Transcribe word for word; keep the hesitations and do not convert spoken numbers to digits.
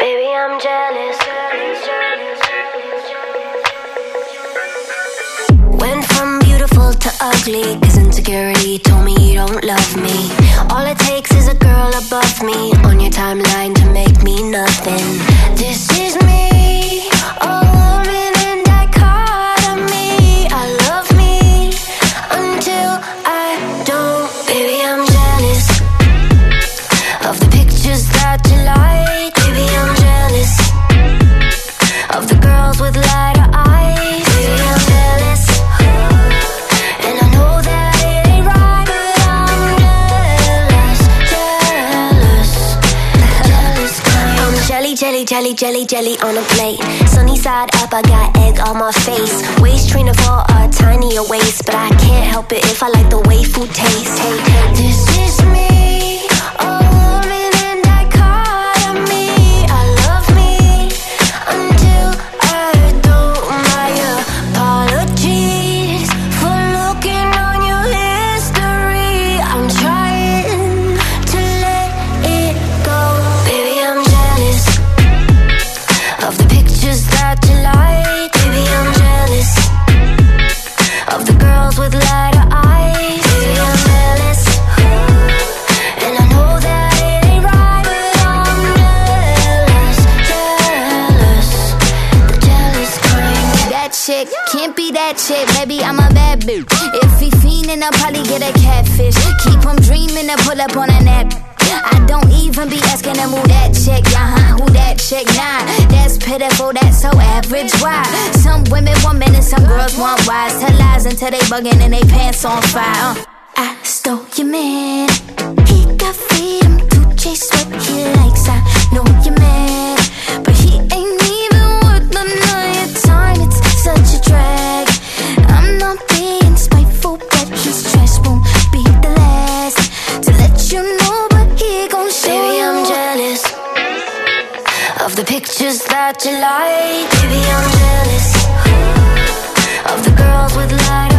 Baby, I'm jealous. Went from beautiful to ugly, cause insecurity told me you don't love me. All it takes is a girl above me on your timeline to make me nothing. This is me, a woman in dichotomy. I love me until I don't. Baby, I'm jealous of the pictures that you like. Baby, I'm jealous of the girls with lighter eyes. Baby, I'm jealous, and I know that it ain't right, but I'm jealous, jealous, jealous kind. I'm jelly, jelly, jelly, jelly, jelly on a plate. Sunny side up, I got egg on my face. Waist trainer for a tinier waist, but I can't help it if I like the way food tastes. Hey, hey, this is me, a woman in dichotomy. I love me until I don't. My apologies for looking on your history. I'm trying to let it go. Baby, I'm jealous of the pictures that you like. Baby, I'm jealous of the girls with lighter eyes. Baby, I'm jealous, and I know that it ain't right, but I'm jealous, jealous, the jealous kind. That chick can't be that chick, baby, I'm a bad bitch. If he fiendin', I'll probably get a catfish. Keep him dreamin' to pull up on a nap. I don't even be asking him who that chick, uh-huh, who that chick, nah. That's pitiful, that's so average, why? Some women want men and some girls want wise. Tell lies until they buggin' and they pants on fire. uh. I stole your man, he got freedom to chase what he likes. I know you're mad, but he ain't even worth none of your time. It's such a drag. I'm not being spiteful, but his trash won't be the last to let you know, but he gon' show Baby, you. I'm jealous of the pictures that you like. Baby, I'm jealous of the girls with lighter